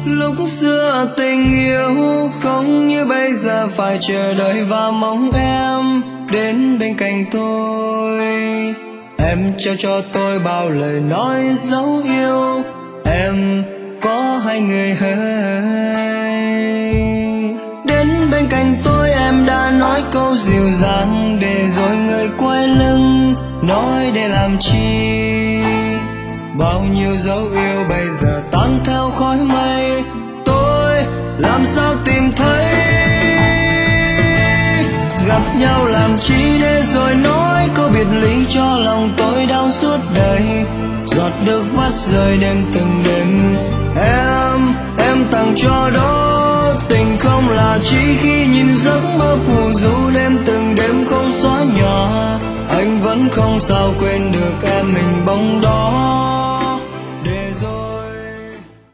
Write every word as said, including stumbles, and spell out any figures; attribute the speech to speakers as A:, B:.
A: Lúc xưa tình yêu không như bây giờ, phải chờ đợi và mong em đến bên cạnh tôi. Em trao cho tôi bao lời nói dấu yêu, em có hai người hỡi. Đến bên cạnh tôi em đã nói câu dịu dàng, để rồi người quay lưng nói để làm chi. Bao nhiêu dấu yêu bây giờ tan theo khói mây, tôi làm sao tìm thấy. Gặp nhau làm chi để rồi nói câu biệt ly, cho lòng tôi đau suốt đời. Giọt nước mắt rơi đêm từng đêm, em em tặng cho đó. Tình không là chỉ khi nhìn giấc mơ phù